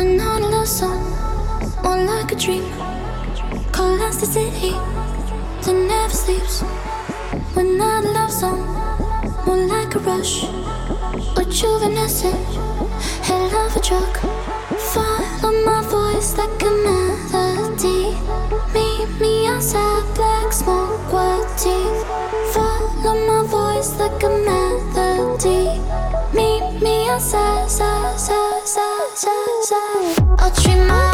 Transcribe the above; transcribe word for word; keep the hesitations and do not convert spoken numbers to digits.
not a love song, more like a dream. Calls the city that never sleeps. We're not a love song, more like a rush. Rejuvenescent, head of a truck. Follow my voice like a melody. Meet me outside, black smoke, white teeth. Follow my voice like a melody. Meet me outside, side, side, side, side, side. I'll treat my